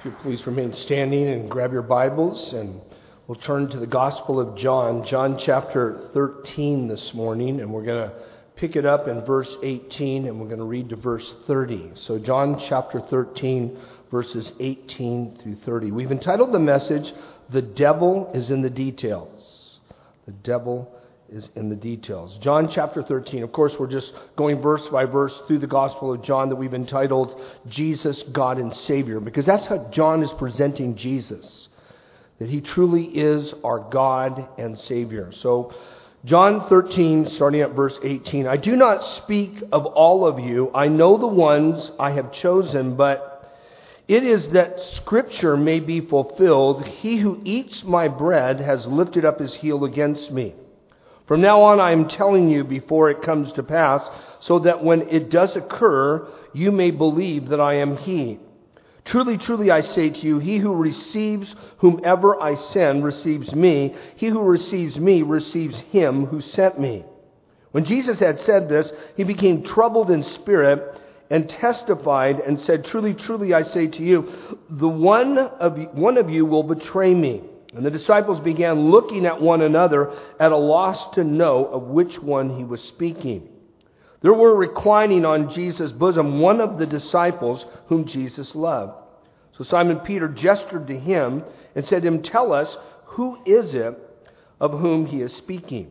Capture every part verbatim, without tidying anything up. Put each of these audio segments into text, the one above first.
If you please remain standing and grab your Bibles, and we'll turn to the Gospel of John, John chapter thirteen this morning, and we're going to pick it up in verse eighteen, and we're going to read to verse thirty. So John chapter thirteen, verses eighteen through thirty. We've entitled the message, "The Devil is in the Details." The devil is in the details. John chapter thirteen. Of course, we're just going verse by verse through the Gospel of John that we've entitled Jesus, God and Savior, because that's how John is presenting Jesus, that he truly is our God and Savior. So John thirteen, starting at verse eighteen. "I do not speak of all of you. I know the ones I have chosen, but it is that Scripture may be fulfilled. He who eats my bread has lifted up his heel against me. From now on I am telling you before it comes to pass, so that when it does occur, you may believe that I am He. Truly, truly, I say to you, he who receives whomever I send receives me. He who receives me receives him who sent me." When Jesus had said this, he became troubled in spirit and testified and said, "Truly, truly, I say to you, the one of you, one of you will betray me." And the disciples began looking at one another at a loss to know of which one he was speaking. There were reclining on Jesus' bosom one of the disciples whom Jesus loved. So Simon Peter gestured to him and said to him, "Tell us, who is it of whom he is speaking?"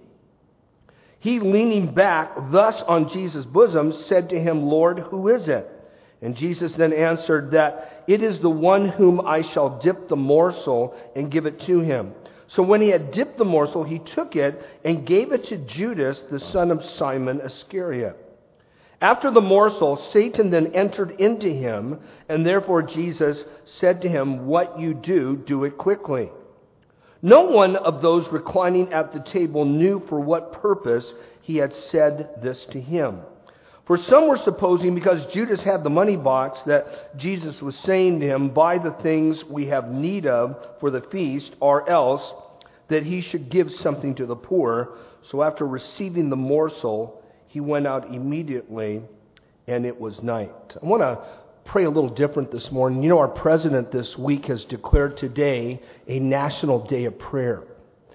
He, leaning back thus on Jesus' bosom, said to him, "Lord, who is it?" And Jesus then answered that it is the one whom I shall dip the morsel and give it to him. So when he had dipped the morsel, he took it and gave it to Judas, the son of Simon Iscariot. After the morsel, Satan then entered into him, and therefore Jesus said to him, "What you do, do it quickly." No one of those reclining at the table knew for what purpose he had said this to him. For some were supposing, because Judas had the money box, that Jesus was saying to him, "Buy the things we have need of for the feast," or else that he should give something to the poor. So after receiving the morsel, he went out immediately, and it was night. I want to pray a little different this morning. You know, our president this week has declared today a National Day of Prayer,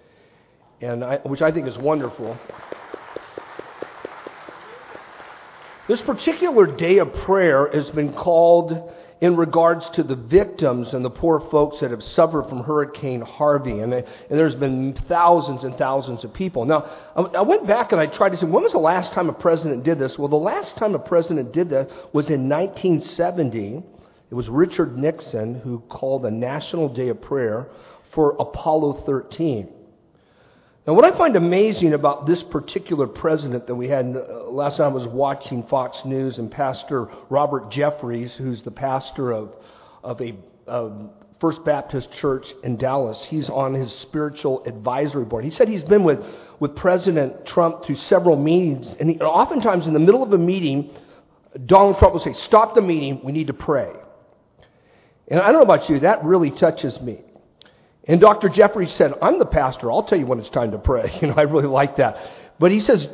and I, which I think is wonderful. This particular day of prayer has been called in regards to the victims and the poor folks that have suffered from Hurricane Harvey. And, and there's been thousands and thousands of people. Now, I, I went back and I tried to say, when was the last time a president did this? Well, the last time a president did that was in nineteen seventy. It was Richard Nixon who called a National Day of Prayer for Apollo thirteen. Now, what I find amazing about this particular president that we had, uh, last time I was watching Fox News, and Pastor Robert Jeffries, who's the pastor of, of a um, First Baptist Church in Dallas, he's on his spiritual advisory board. He said he's been with, with President Trump through several meetings, and he, oftentimes in the middle of a meeting, Donald Trump will say, "Stop the meeting, we need to pray." And I don't know about you, that really touches me. And Doctor Jeffries said, "I'm the pastor. I'll tell you when it's time to pray." You know, I really like that. But he says,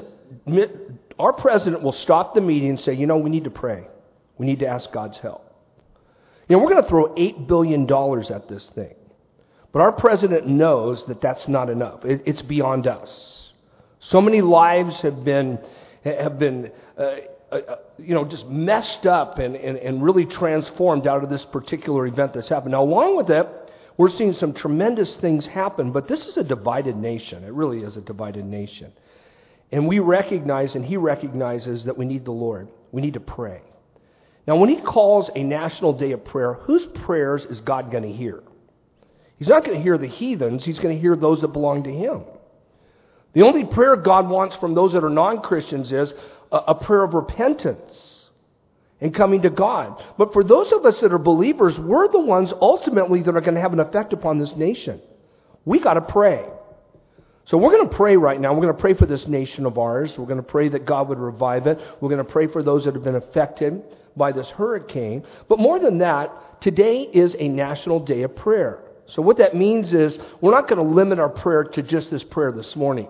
our president will stop the meeting and say, "You know, we need to pray. We need to ask God's help." You know, we're going to throw eight billion dollars at this thing. But our president knows that that's not enough. It, it's beyond us. So many lives have been, have been uh, uh, you know, just messed up and, and, and really transformed out of this particular event that's happened. Now, along with it, we're seeing some tremendous things happen, but this is a divided nation. It really is a divided nation. And we recognize, and he recognizes, that we need the Lord. We need to pray. Now, when he calls a National Day of Prayer, whose prayers is God going to hear? He's not going to hear the heathens. He's going to hear those that belong to him. The only prayer God wants from those that are non-Christians is a, a prayer of repentance and coming to God. But for those of us that are believers, we're the ones ultimately that are going to have an effect upon this nation. We got to pray. So we're going to pray right now. We're going to pray for this nation of ours. We're going to pray that God would revive it. We're going to pray for those that have been affected by this hurricane. But more than that, today is a National Day of Prayer. So what that means is we're not going to limit our prayer to just this prayer this morning.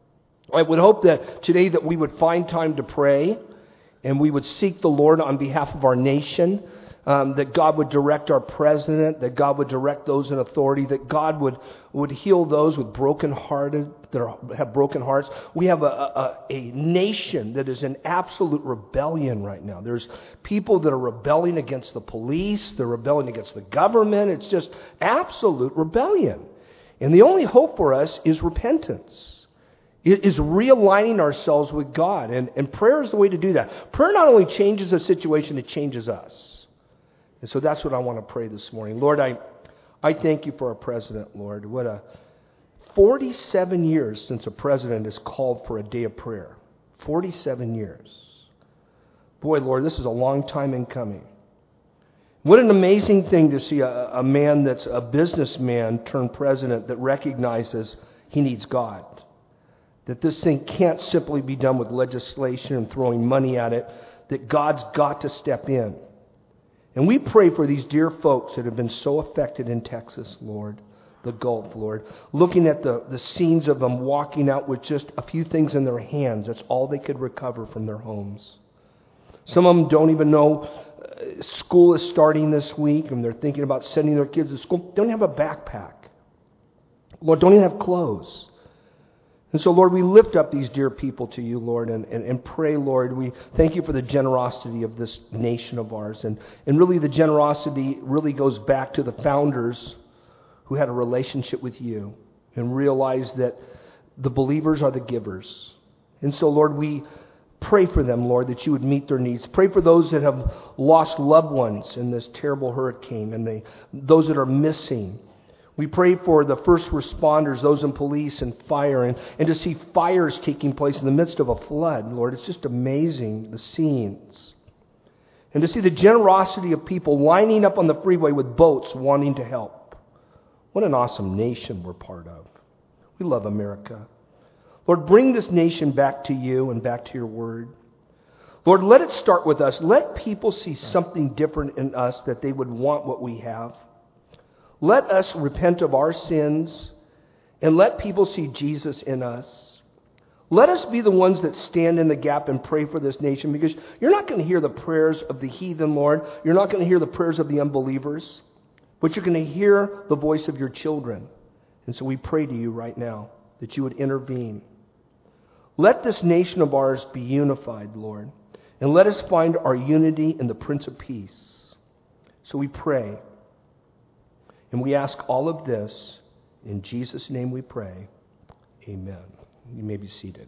I would hope that today that we would find time to pray, and we would seek the Lord on behalf of our nation. Um, that God would direct our president, that God would direct those in authority, that God would, would heal those with broken hearted, that are, have broken hearts. We have a, a, a nation that is in absolute rebellion right now. There's people that are rebelling against the police, they're rebelling against the government. It's just absolute rebellion. And the only hope for us is repentance. It is realigning ourselves with God. And, and prayer is the way to do that. Prayer not only changes a situation, it changes us. And so that's what I want to pray this morning. Lord, I, I thank you for our president, Lord. What a forty-seven years since a president has called for a day of prayer. forty-seven years. Boy, Lord, this is a long time in coming. What an amazing thing to see a, a man that's a businessman turned president that recognizes he needs God. That this thing can't simply be done with legislation and throwing money at it. That God's got to step in. And we pray for these dear folks that have been so affected in Texas, Lord, the Gulf, Lord. Looking at the, the scenes of them walking out with just a few things in their hands. That's all they could recover from their homes. Some of them don't even know uh, school is starting this week and they're thinking about sending their kids to school. Don't have a backpack. Lord, don't even have clothes. And so, Lord, we lift up these dear people to you, Lord, and, and, and pray, Lord, we thank you for the generosity of this nation of ours. And, and really the generosity really goes back to the founders who had a relationship with you and realized that the believers are the givers. And so, Lord, we pray for them, Lord, that you would meet their needs. Pray for those that have lost loved ones in this terrible hurricane and they, those that are missing. We pray for the first responders, those in police and fire, and, and to see fires taking place in the midst of a flood, Lord. It's just amazing, the scenes. And to see the generosity of people lining up on the freeway with boats wanting to help. What an awesome nation we're part of. We love America. Lord, bring this nation back to you and back to your word. Lord, let it start with us. Let people see something different in us that they would want what we have. Let us repent of our sins and let people see Jesus in us. Let us be the ones that stand in the gap and pray for this nation, because you're not going to hear the prayers of the heathen, Lord. You're not going to hear the prayers of the unbelievers, but you're going to hear the voice of your children. And so we pray to you right now that you would intervene. Let this nation of ours be unified, Lord, and let us find our unity in the Prince of Peace. So we pray. And we ask all of this, in Jesus' name we pray. Amen. You may be seated.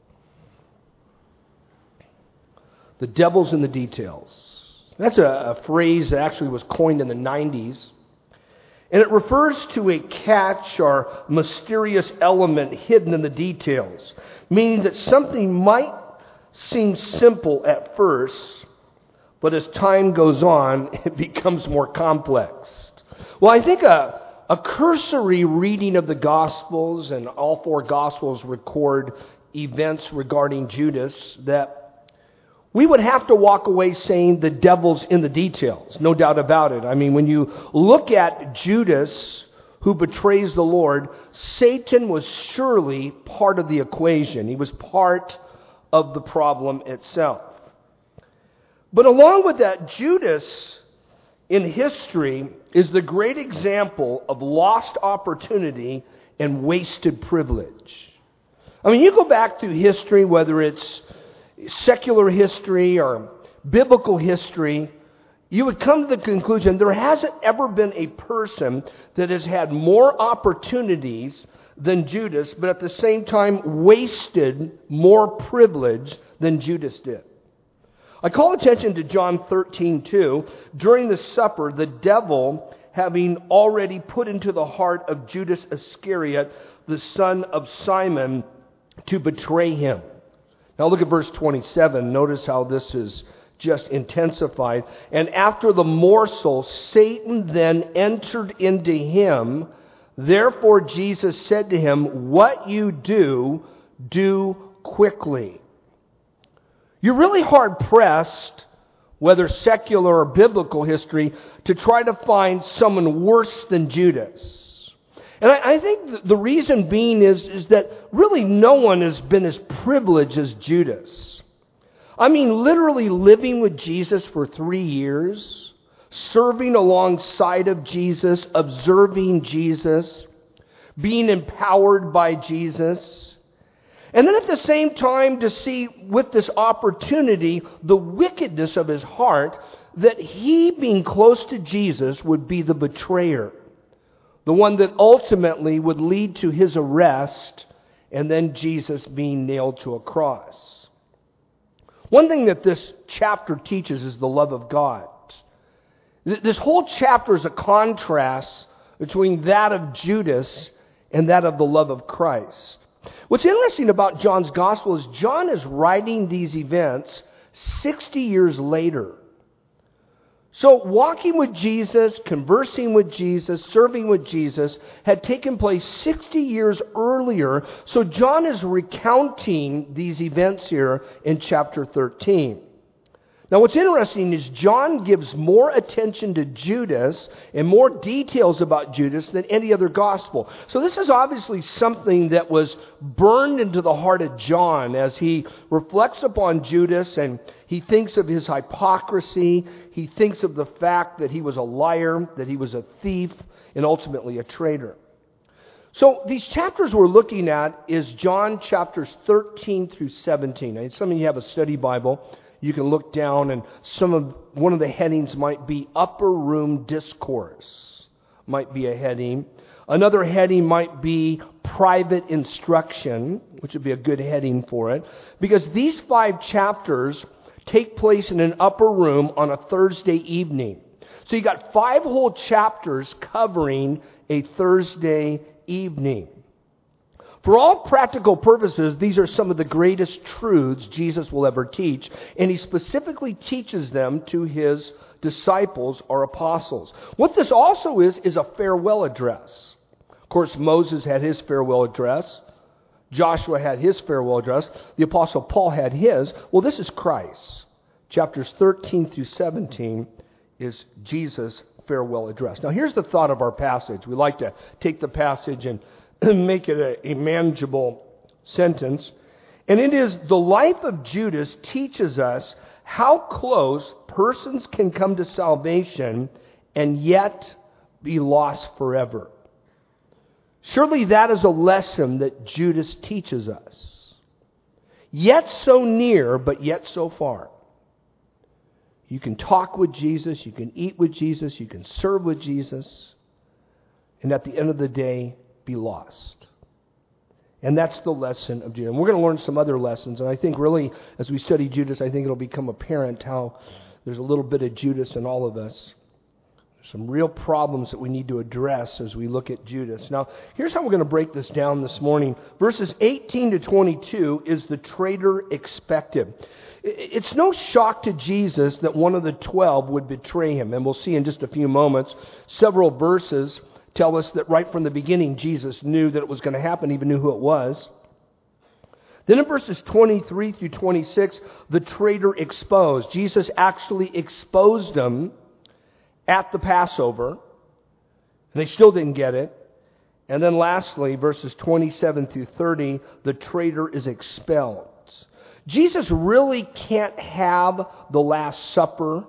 The devil's in the details. That's a, a phrase that actually was coined in the nineties. And it refers to a catch or mysterious element hidden in the details. Meaning that something might seem simple at first, but as time goes on, it becomes more complex. Well, I think a, a cursory reading of the Gospels, and all four Gospels record events regarding Judas, that we would have to walk away saying the devil's in the details, no doubt about it. I mean, when you look at Judas, who betrays the Lord, Satan was surely part of the equation. He was part of the problem itself. But along with that, Judas in history is the great example of lost opportunity and wasted privilege. I mean, you go back through history, whether it's secular history or biblical history, you would come to the conclusion there hasn't ever been a person that has had more opportunities than Judas, but at the same time wasted more privilege than Judas did. I call attention to John thirteen two. During the supper, the devil, having already put into the heart of Judas Iscariot, the son of Simon, to betray him. Now look at verse twenty-seven. Notice how this is just intensified. And after the morsel, Satan then entered into him. Therefore Jesus said to him, "What you do, do quickly." You're really hard-pressed, whether secular or biblical history, to try to find someone worse than Judas. And I, I think the reason being is, is that really no one has been as privileged as Judas. I mean, literally living with Jesus for three years, serving alongside of Jesus, observing Jesus, being empowered by Jesus. And then at the same time to see with this opportunity the wickedness of his heart, that he, being close to Jesus, would be the betrayer. The one that ultimately would lead to his arrest and then Jesus being nailed to a cross. One thing that this chapter teaches is the love of God. This whole chapter is a contrast between that of Judas and that of the love of Christ. What's interesting about John's gospel is John is writing these events sixty years later. So walking with Jesus, conversing with Jesus, serving with Jesus had taken place sixty years earlier. So John is recounting these events here in chapter thirteen. Now what's interesting is John gives more attention to Judas and more details about Judas than any other gospel. So this is obviously something that was burned into the heart of John as he reflects upon Judas and he thinks of his hypocrisy. He thinks of the fact that he was a liar, that he was a thief, and ultimately a traitor. So these chapters we're looking at is John chapters thirteen through seventeen. Now, some of you have a study Bible. You can look down, and some of one of the headings might be Upper Room Discourse, might be a heading. Another heading might be Private Instruction, which would be a good heading for it, because these five chapters take place in an upper room on a Thursday evening. So you got five whole chapters covering a Thursday evening. For all practical purposes, these are some of the greatest truths Jesus will ever teach, and he specifically teaches them to his disciples or apostles. What this also is, is a farewell address. Of course, Moses had his farewell address. Joshua had his farewell address. The Apostle Paul had his. Well, this is Christ. Chapters thirteen through seventeen is Jesus' farewell address. Now, here's the thought of our passage. We like to take the passage and make it a, a manageable sentence. And it is, the life of Judas teaches us how close persons can come to salvation and yet be lost forever. Surely that is a lesson that Judas teaches us. Yet so near, but yet so far. You can talk with Jesus, you can eat with Jesus, you can serve with Jesus, and at the end of the day, be lost. And that's the lesson of Judas. And we're going to learn some other lessons, and I think really, as we study Judas, I think it'll become apparent how there's a little bit of Judas in all of us. There's some real problems that we need to address as we look at Judas. Now, here's how we're going to break this down this morning. Verses eighteen to twenty-two is the traitor expected. It's no shock to Jesus that one of the twelve would betray him, and we'll see in just a few moments. Several verses tell us that right from the beginning, Jesus knew that it was going to happen, even knew who it was. Then in verses twenty-three through twenty-six, the traitor exposed. Jesus actually exposed them at the Passover, and they still didn't get it. And then lastly, verses twenty-seven through thirty, the traitor is expelled. Jesus really can't have the Last Supper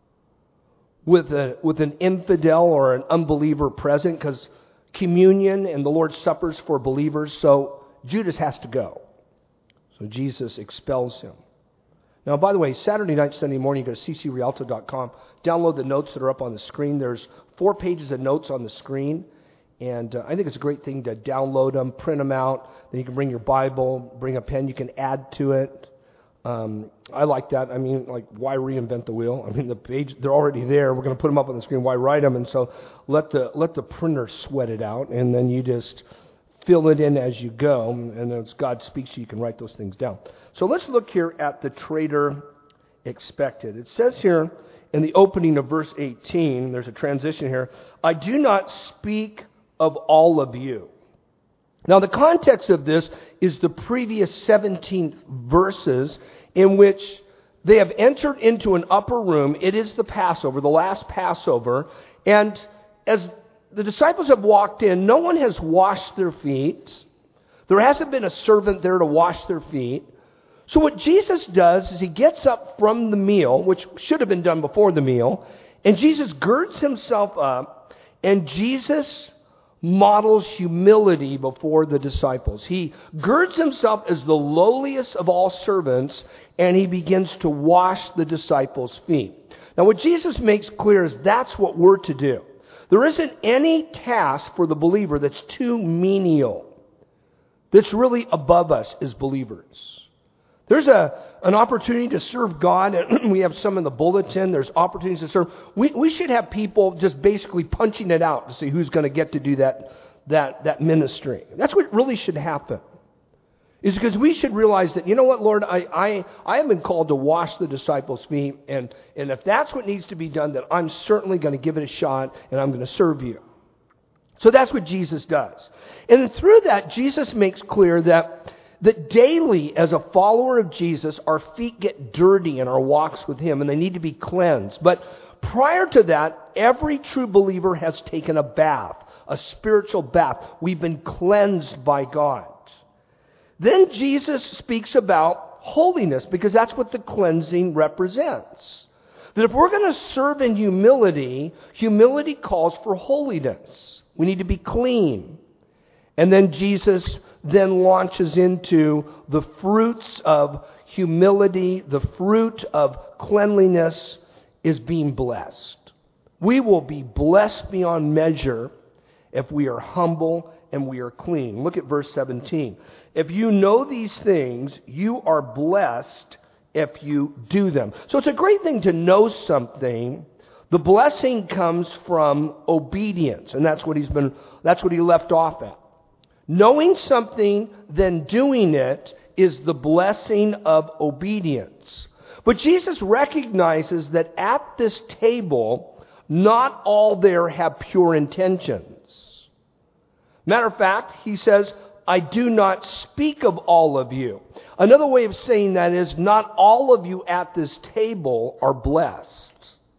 with a with an infidel or an unbeliever present, because communion and the Lord's Supper is for believers, so Judas has to go. So Jesus expels him. Now, by the way, Saturday night, Sunday morning, you go to c c rialto dot com, download the notes that are up on the screen. There's four pages of notes on the screen, and uh, I think it's a great thing to download them, print them out. Then you can bring your Bible, bring a pen, you can add to it. Um, I like that. I mean, like, why reinvent the wheel? I mean, the page, they're already there. We're going to put them up on the screen. Why write them? And so let the let the printer sweat it out, and then you just fill it in as you go. And as God speaks to you, you can write those things down. So let's look here at the traitor expected. It says here in the opening of verse eighteen, there's a transition here, I do not speak of all of you. Now, the context of this is the previous seventeen verses in which they have entered into an upper room. It is the Passover, the last Passover. And as the disciples have walked in, no one has washed their feet. There hasn't been a servant there to wash their feet. So what Jesus does is he gets up from the meal, which should have been done before the meal, And Jesus girds himself up, and Jesus models humility before the disciples. He girds himself as the lowliest of all servants, and he begins to wash the disciples' feet. Now, what Jesus makes clear is that's what we're to do. There isn't any task for the believer that's too menial, that's really above us as believers. There's a an opportunity to serve God, and we have some in the bulletin. There's opportunities to serve. We we should have people just basically punching it out to see who's going to get to do that that that ministry. That's what really should happen. Is because we should realize that, you know what, Lord, I I I have been called to wash the disciples' feet, and and if that's what needs to be done, then I'm certainly going to give it a shot, and I'm going to serve you. So that's what Jesus does, and through that, Jesus makes clear that. That daily, as a follower of Jesus, our feet get dirty in our walks with Him, and they need to be cleansed. But prior to that, every true believer has taken a bath, a spiritual bath. We've been cleansed by God. Then Jesus speaks about holiness, because that's what the cleansing represents. That if we're going to serve in humility, humility calls for holiness. We need to be clean. And then Jesus then launches into the fruits of humility. The fruit of cleanliness is being blessed. We will be blessed beyond measure if we are humble and we are clean. Look at verse seventeen. If you know these things, you are blessed if you do them. So it's a great thing to know something. The blessing comes from obedience, and that's what he's been that's what he left off at. Knowing something, then doing it, is the blessing of obedience. But Jesus recognizes that at this table, not all there have pure intentions. Matter of fact, he says, I do not speak of all of you. Another way of saying that is, not all of you at this table are blessed.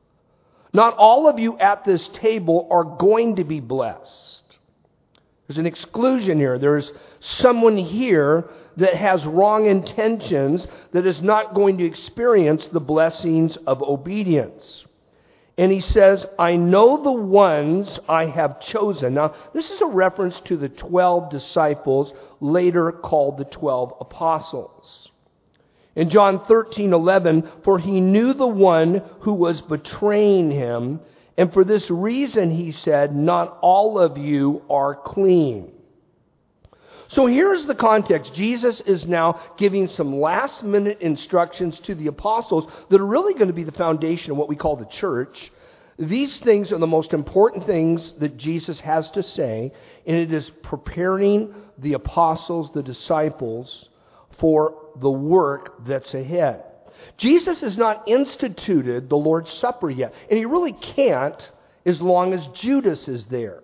Not all of you at this table are going to be blessed. There's an exclusion here. There's someone here that has wrong intentions that is not going to experience the blessings of obedience. And he says, I know the ones I have chosen. Now, this is a reference to the twelve disciples, later called the twelve apostles. In John thirteen eleven, for he knew the one who was betraying him, and for this reason, he said, not all of you are clean. So here's the context. Jesus is now giving some last-minute instructions to the apostles that are really going to be the foundation of what we call the church. These things are the most important things that Jesus has to say, and it is preparing the apostles, the disciples, for the work that's ahead. Jesus has not instituted the Lord's Supper yet, and he really can't as long as Judas is there.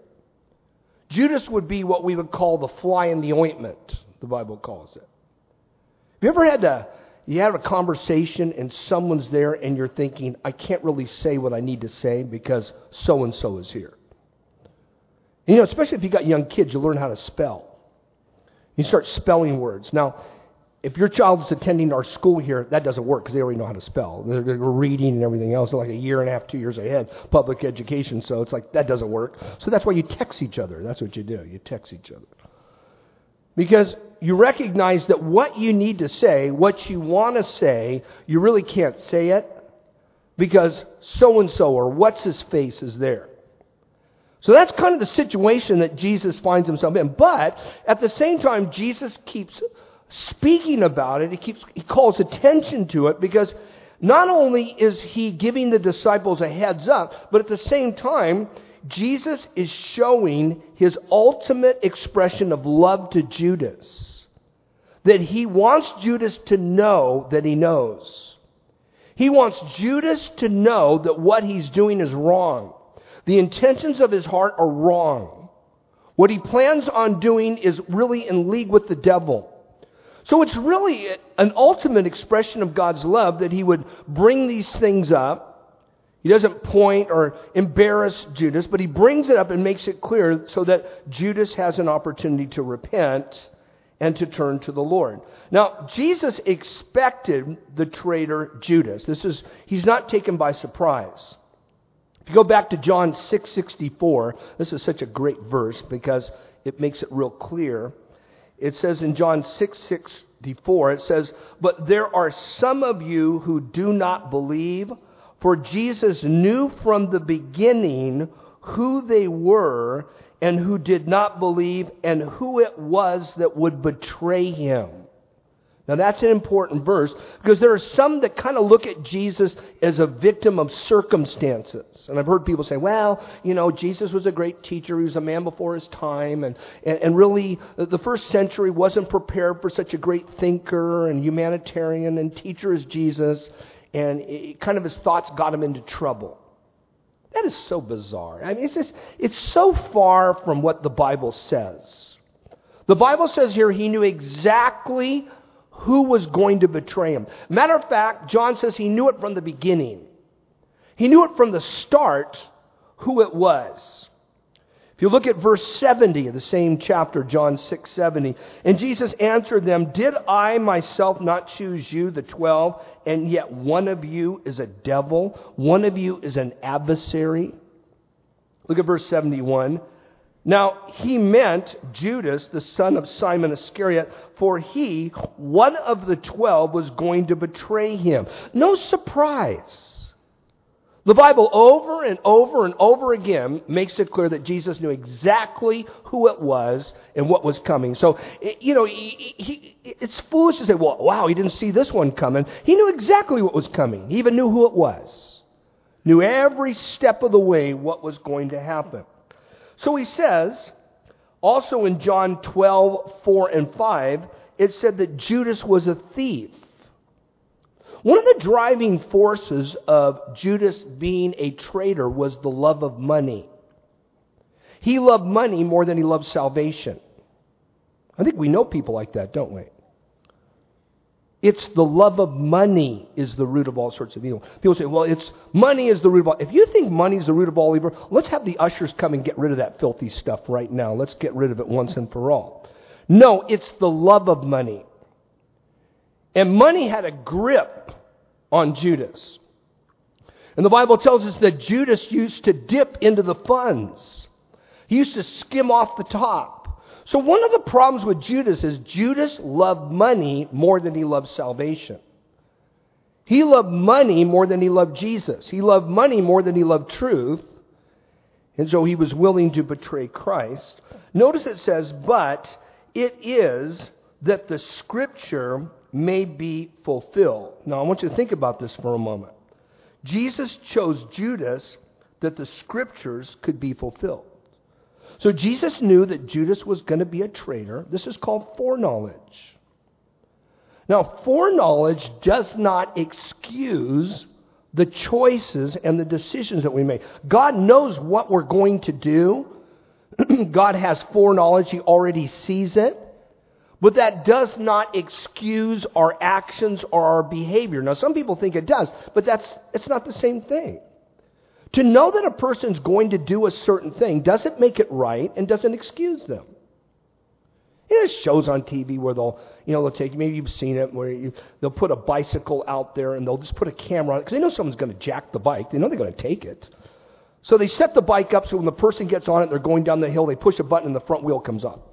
Judas would be what we would call the fly in the ointment, the Bible calls it. Have you ever had to, you have a conversation and someone's there and you're thinking, I can't really say what I need to say because so-and-so is here. And, you know, especially if you got young kids, you learn how to spell. You start spelling words. Now, if your child is attending our school here, that doesn't work because they already know how to spell. They're, they're reading and everything else. They're like a year and a half, two years ahead, public education. So it's like, that doesn't work. So that's why you text each other. That's what you do. You text each other. Because you recognize that what you need to say, what you want to say, you really can't say it because so-and-so or what's-his-face is there. So that's kind of the situation that Jesus finds himself in. But at the same time, Jesus keeps speaking about it. He keeps he calls attention to it because not only is he giving the disciples a heads up, but at the same time, Jesus is showing his ultimate expression of love to Judas. That he wants Judas to know that he knows. He wants Judas to know that what he's doing is wrong. The intentions of his heart are wrong. What he plans on doing is really in league with the devil. So it's really an ultimate expression of God's love that he would bring these things up. He doesn't point or embarrass Judas, but he brings it up and makes it clear so that Judas has an opportunity to repent and to turn to the Lord. Now, Jesus expected the traitor Judas. This is, he's not taken by surprise. you go back to John six sixty-four, this is such a great verse because it makes it real clear. It says in John six sixty-four, it says, "But there are some of you who do not believe, for Jesus knew from the beginning who they were and who did not believe and who it was that would betray him." Now that's an important verse because there are some that kind of look at Jesus as a victim of circumstances. And I've heard people say, well, you know, Jesus was a great teacher. He was a man before his time. And, and, and really, the first century wasn't prepared for such a great thinker and humanitarian and teacher as Jesus. And it, kind of his thoughts got him into trouble. That is so bizarre. I mean, it's just, it's so far from what the Bible says. The Bible says here he knew exactly who was going to betray him. Matter of fact, John says he knew it from the beginning. He knew it from the start who it was. If you look at verse seventy of the same chapter, John six seventy, and Jesus answered them, "Did I myself not choose you, the twelve, and yet one of you is a devil, one of you is an adversary?" Look at verse seventy-one. Now, he meant Judas, the son of Simon Iscariot, for he, one of the twelve, was going to betray him. No surprise. The Bible over and over and over again makes it clear that Jesus knew exactly who it was and what was coming. So, you know, he, he, it's foolish to say, well, wow, he didn't see this one coming. He knew exactly what was coming. He even knew who it was. Knew every step of the way what was going to happen. So he says, also in John twelve, four and five, it said that Judas was a thief. One of the driving forces of Judas being a traitor was the love of money. He loved money more than he loved salvation. I think we know people like that, don't we? It's the love of money is the root of all sorts of evil. People say, well, it's money is the root of all. If you think money is the root of all evil, let's have the ushers come and get rid of that filthy stuff right now. Let's get rid of it once and for all. No, it's the love of money. And money had a grip on Judas. And the Bible tells us that Judas used to dip into the funds. He used to skim off the top. So one of the problems with Judas is Judas loved money more than he loved salvation. He loved money more than he loved Jesus. He loved money more than he loved truth. And so he was willing to betray Christ. Notice it says, but it is that the Scripture may be fulfilled. Now I want you to think about this for a moment. Jesus chose Judas that the Scriptures could be fulfilled. So Jesus knew that Judas was going to be a traitor. This is called foreknowledge. Now, foreknowledge does not excuse the choices and the decisions that we make. God knows what we're going to do. God has foreknowledge. He already sees it. But that does not excuse our actions or our behavior. Now, some people think it does, but that's it's not the same thing. To know that a person's going to do a certain thing doesn't make it right and doesn't excuse them. You know, there's shows on T V where they'll, you know, they'll take, maybe you've seen it, where you, they'll put a bicycle out there and they'll just put a camera on it because they know someone's going to jack the bike. They know they're going to take it. So they set the bike up so when the person gets on it, they're going down the hill, they push a button and the front wheel comes up.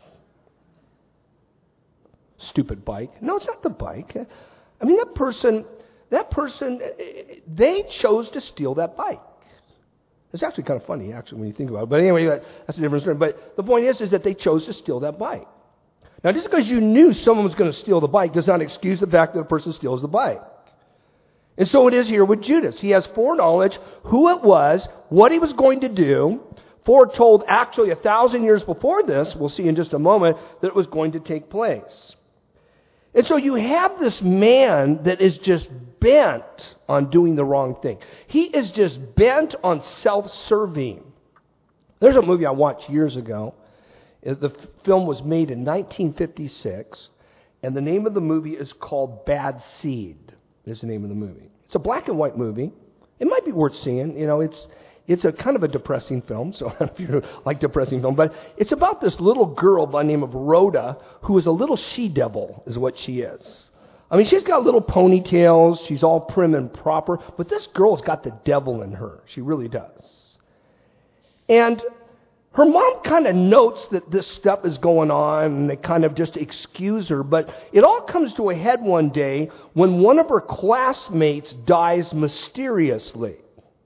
Stupid bike. No, it's not the bike. I mean, that person... That person, they chose to steal that bike. It's actually kind of funny, actually, when you think about it. But anyway, that's a different story. But the point is, is that they chose to steal that bike. Now, just because you knew someone was going to steal the bike does not excuse the fact that a person steals the bike. And so it is here with Judas. He has foreknowledge who it was, what he was going to do, foretold actually a thousand years before this, we'll see in just a moment, that it was going to take place. And so you have this man that is just bent on doing the wrong thing. He is just bent on self-serving. There's a movie I watched years ago. The film was made in nineteen fifty-six, and the name of the movie is called Bad Seed, is the name of the movie. It's a black and white movie. It might be worth seeing. You know, it's it's a kind of a depressing film, so I don't know if you like depressing film, but it's about this little girl by the name of Rhoda, who is a little she-devil, is what she is. I mean, she's got little ponytails. She's all prim and proper. But this girl's got the devil in her. She really does. And her mom kind of notes that this stuff is going on, and they kind of just excuse her. But it all comes to a head one day when one of her classmates dies mysteriously.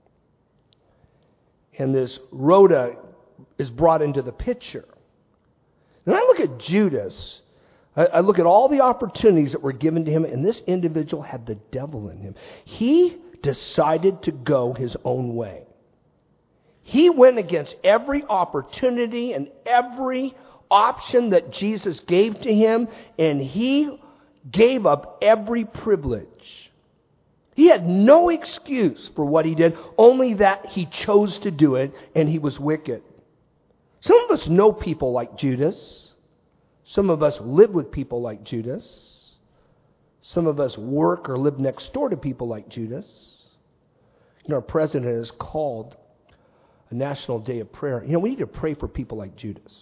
And this Rhoda is brought into the picture. And I look at Judas. I, I look at all the opportunities that were given to him, and this individual had the devil in him. He decided to go his own way. He went against every opportunity and every option that Jesus gave to him, and he gave up every privilege. He had no excuse for what he did, only that he chose to do it, and he was wicked. Some of us know people like Judas. Some of us live with people like Judas. Some of us work or live next door to people like Judas. You know, our president has called a national day of prayer. You know, we need to pray for people like Judas.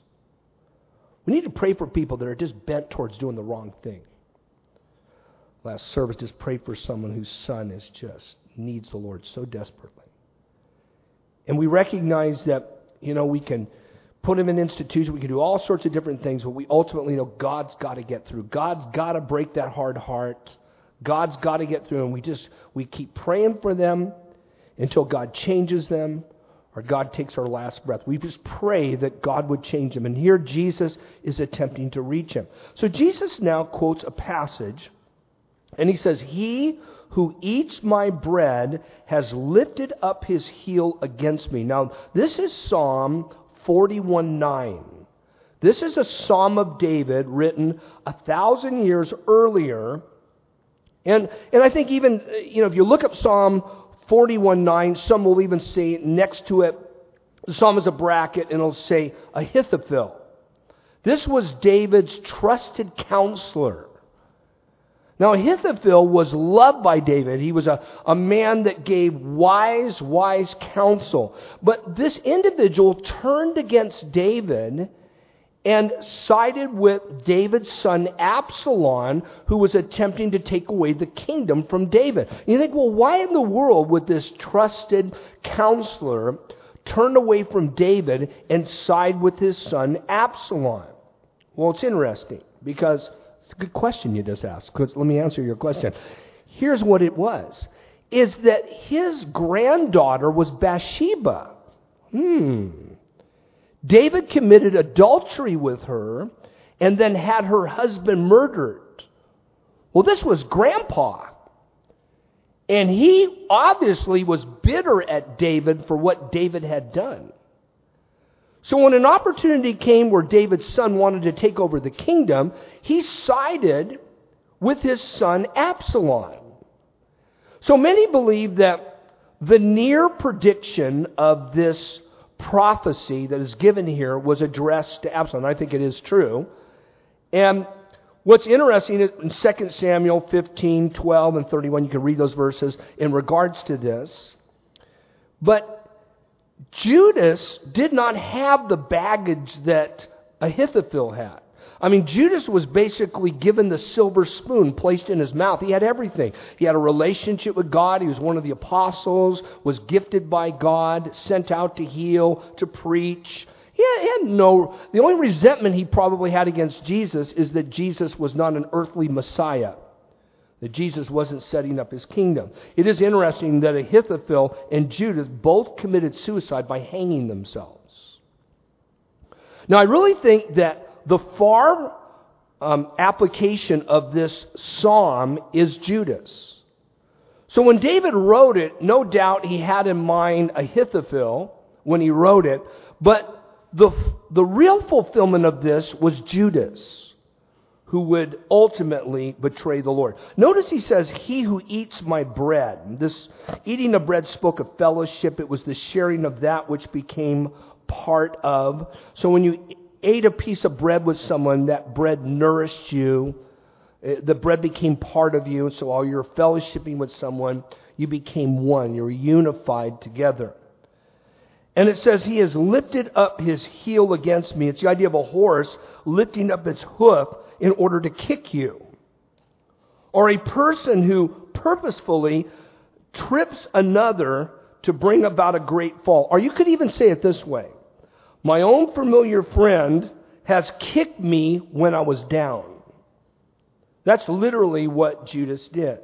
We need to pray for people that are just bent towards doing the wrong thing. Last service, just prayed for someone whose son is just needs the Lord so desperately. And we recognize that, you know, we can put him in institutions, we can do all sorts of different things, but we ultimately know God's got to get through. God's got to break that hard heart. God's got to get through, and we just, we keep praying for them until God changes them, or God takes our last breath. We just pray that God would change them. And here Jesus is attempting to reach him. So Jesus now quotes a passage, and he says, "He who eats my bread has lifted up his heel against me." Now, this is Psalm forty-one nine. This is a Psalm of David written a thousand years earlier. And, and I think even, you know, if you look up Psalm forty-one nine, some will even say next to it, the psalm is a bracket, and it'll say Ahithophel. This was David's trusted counselor. Now, Ahithophel was loved by David. He was a, a man that gave wise, wise counsel. But this individual turned against David and sided with David's son Absalom, who was attempting to take away the kingdom from David. And you think, well, why in the world would this trusted counselor turn away from David and side with his son Absalom? Well, it's interesting because it's a good question you just asked. Because let me answer your question. Here's what it was, is that his granddaughter was Bathsheba. Hmm. David committed adultery with her and then had her husband murdered. Well, this was Grandpa. And he obviously was bitter at David for what David had done. So when an opportunity came where David's son wanted to take over the kingdom, he sided with his son Absalom. So many believe that the near prediction of this prophecy that is given here was addressed to Absalom. I think it is true. And what's interesting is in Second Samuel fifteen, twelve, and thirty-one, you can read those verses in regards to this. But Judas did not have the baggage that Ahithophel had. I mean, Judas was basically given the silver spoon placed in his mouth. He had everything. He had a relationship with God. He was one of the apostles, was gifted by God, sent out to heal, to preach. He had, he had no... The only resentment he probably had against Jesus is that Jesus was not an earthly Messiah, that Jesus wasn't setting up his kingdom. It is interesting that Ahithophel and Judas both committed suicide by hanging themselves. Now, I really think that the far um, application of this psalm is Judas. So when David wrote it, no doubt he had in mind Ahithophel when he wrote it, but the, the real fulfillment of this was Judas, who would ultimately betray the Lord. Notice he says, "He who eats my bread." This eating of bread spoke of fellowship. It was the sharing of that which became part of. So when you ate a piece of bread with someone, that bread nourished you. The bread became part of you. So while you're fellowshipping with someone, you became one. You were unified together. And it says, "He has lifted up his heel against me." It's the idea of a horse lifting up its hoof in order to kick you. or a person who purposefully trips another to bring about a great fall. Or you could even say it this way: my own familiar friend has kicked me when I was down. That's literally what Judas did.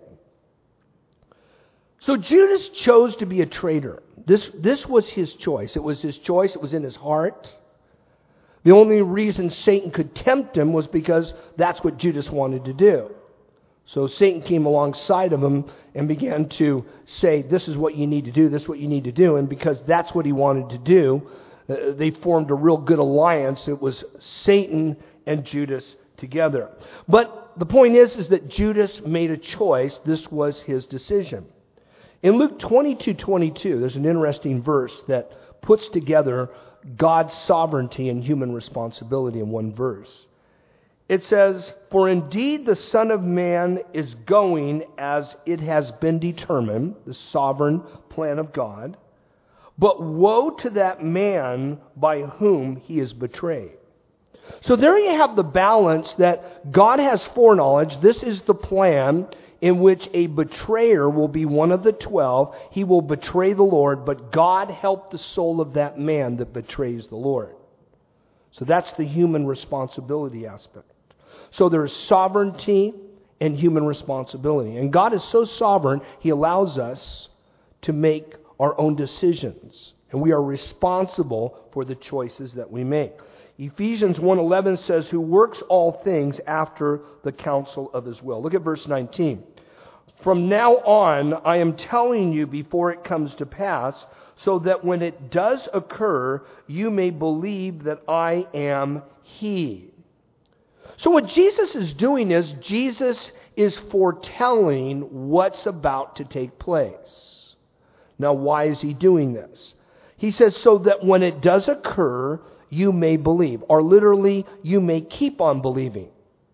So Judas chose to be a traitor. This, this was his choice. It was his choice. It was in his heart. The only reason Satan could tempt him was because that's what Judas wanted to do. So Satan came alongside of him and began to say, this is what you need to do, this is what you need to do. And because that's what he wanted to do, uh, they formed a real good alliance. It was Satan and Judas together. But the point is, is that Judas made a choice. This was his decision. In Luke twenty-two twenty-two, there's an interesting verse that puts together God's sovereignty and human responsibility in one verse. It says, "For indeed the Son of Man is going as it has been determined," the sovereign plan of God, "but woe to that man by whom he is betrayed." So there you have the balance that God has foreknowledge. This is the plan in which a betrayer will be one of the twelve. He will betray the Lord, but God help the soul of that man that betrays the Lord. So that's the human responsibility aspect. So there is sovereignty and human responsibility. And God is so sovereign, He allows us to make our own decisions. And we are responsible for the choices that we make. Ephesians one eleven says, "Who works all things after the counsel of His will." Look at verse nineteen. "From now on, I am telling you before it comes to pass, so that when it does occur, you may believe that I am He." So what Jesus is doing is, Jesus is foretelling what's about to take place. Now, why is He doing this? He says, so that when it does occur, you may believe. Or literally, you may keep on believing.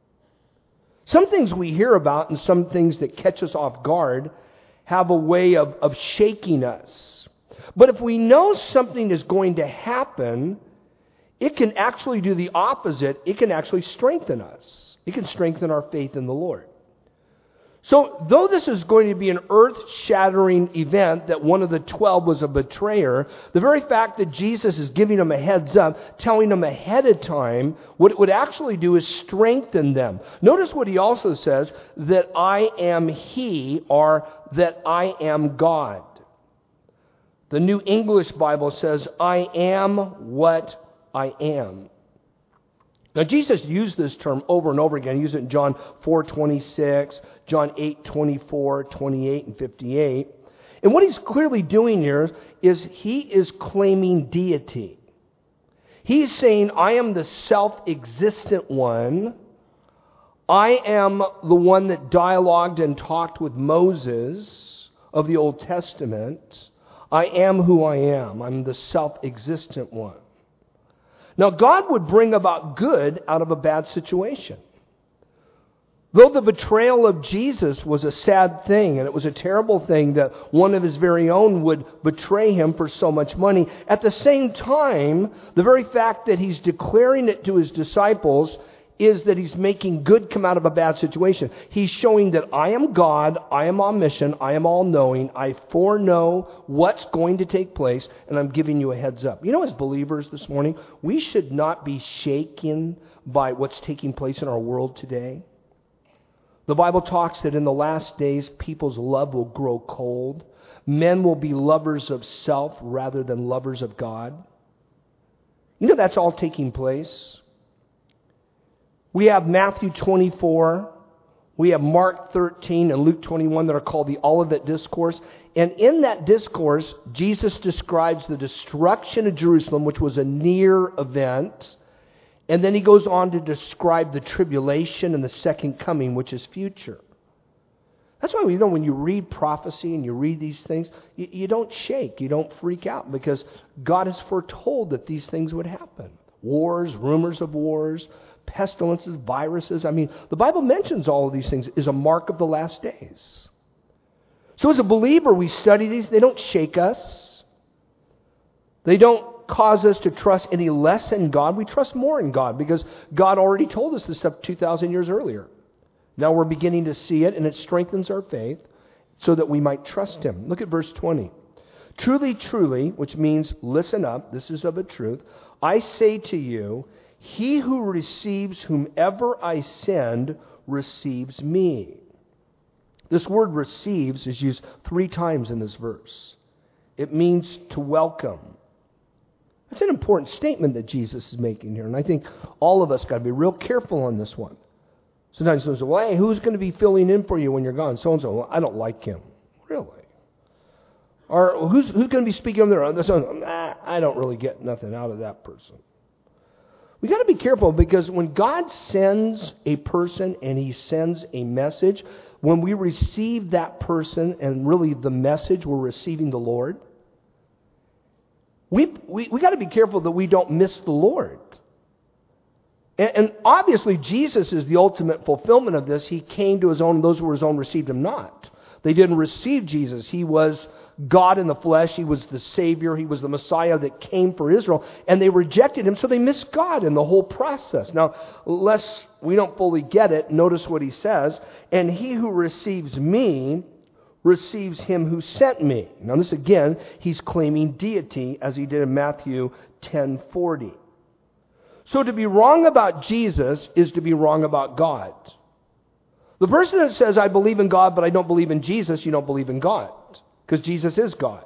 Some things we hear about and some things that catch us off guard have a way of, of shaking us. But if we know something is going to happen, it can actually do the opposite. It can actually strengthen us. It can strengthen our faith in the Lord. So, though this is going to be an earth-shattering event, that one of the twelve was a betrayer, the very fact that Jesus is giving them a heads up, telling them ahead of time, what it would actually do is strengthen them. Notice what He also says, that I am He, or that I am God. The New English Bible says, I am what I am. Now, Jesus used this term over and over again. He used it in John four twenty-six, John eight twenty-four, twenty-eight, and fifty-eight. And what He's clearly doing here is He is claiming deity. He's saying, I am the self-existent one. I am the one that dialogued and talked with Moses of the Old Testament. I am who I am. I'm the self-existent one. Now, God would bring about good out of a bad situation. Though the betrayal of Jesus was a sad thing, and it was a terrible thing that one of His very own would betray Him for so much money, at the same time, the very fact that He's declaring it to His disciples is that He's making good come out of a bad situation. He's showing that I am God, I am omniscient, I am all-knowing, I foreknow what's going to take place, and I'm giving you a heads up. You know, as believers this morning, we should not be shaken by what's taking place in our world today. The Bible talks that in the last days, people's love will grow cold. Men will be lovers of self rather than lovers of God. You know, that's all taking place. We have Matthew twenty-four, we have Mark thirteen and Luke twenty-one that are called the Olivet Discourse. And in that discourse, Jesus describes the destruction of Jerusalem, which was a near event. And then He goes on to describe the tribulation and the second coming, which is future. That's why, you know, when you read prophecy and you read these things, you, you don't shake, you don't freak out, because God has foretold that these things would happen. Wars, rumors of wars, pestilences, viruses. I mean, the Bible mentions all of these things as a mark of the last days. So as a believer, we study these. They don't shake us. They don't cause us to trust any less in God. We trust more in God because God already told us this stuff two thousand years earlier. Now we're beginning to see it, and it strengthens our faith so that we might trust Him. Look at verse twenty. Truly, truly, which means listen up, this is of a truth. I say to you, he who receives whomever I send receives me. This word receives is used three times in this verse. It means to welcome. That's an important statement that Jesus is making here, and I think all of us got to be real careful on this one. Sometimes someone says, well, hey, who's going to be filling in for you when you're gone? So-and-so, well, I don't like him. Really? Or who's, who's going to be speaking on their own? Nah, I don't really get nothing out of that person. We got to be careful, because when God sends a person and He sends a message, when we receive that person and really the message, we're receiving the Lord. We we we got to be careful that we don't miss the Lord. And, and obviously, Jesus is the ultimate fulfillment of this. He came to His own, and those who were His own received Him not. They didn't receive Jesus. He was God in the flesh. He was the Savior. He was the Messiah that came for Israel. And they rejected Him, so they missed God in the whole process. Now, lest we don't fully get it, notice what He says. And he who receives me receives Him who sent me. Now this again, He's claiming deity, as He did in Matthew ten forty. So to be wrong about Jesus is to be wrong about God. The person that says, I believe in God, but I don't believe in Jesus, you don't believe in God. Because Jesus is God.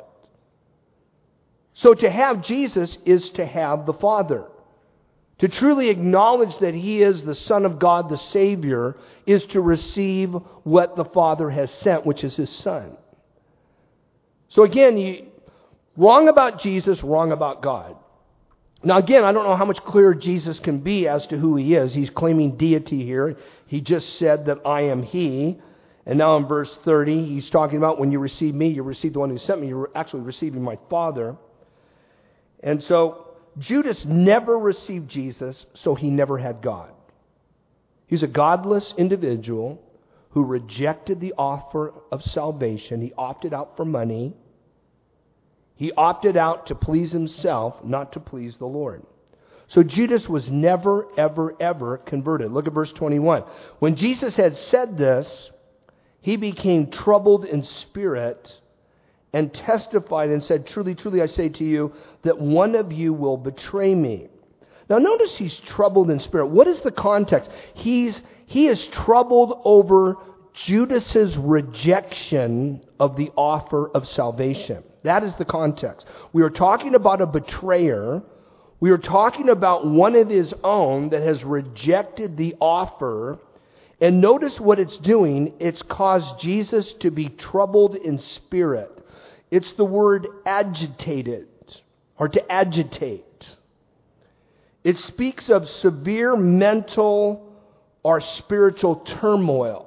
So to have Jesus is to have the Father. To truly acknowledge that He is the Son of God, the Savior, is to receive what the Father has sent, which is His Son. So again, you, wrong about Jesus, wrong about God. Now again, I don't know how much clearer Jesus can be as to who He is. He's claiming deity here. He just said that I am He. And now in verse thirty, He's talking about when you receive me, you receive the one who sent me. You're actually receiving my Father. And so Judas never received Jesus, so he never had God. He's a godless individual who rejected the offer of salvation. He opted out for money. He opted out to please himself, not to please the Lord. So Judas was never, ever, ever converted. Look at verse twenty-one. When Jesus had said this, He became troubled in spirit and testified and said, Truly, truly, I say to you, that one of you will betray me. Now notice he's troubled in spirit. What is the context? He's He is troubled over Judas's rejection of the offer of salvation. That is the context. We are talking about a betrayer. We are talking about one of his own that has rejected the offer. And notice what it's doing. It's caused Jesus to be troubled in spirit. It's the word agitated, or to agitate. It speaks of severe mental or spiritual turmoil.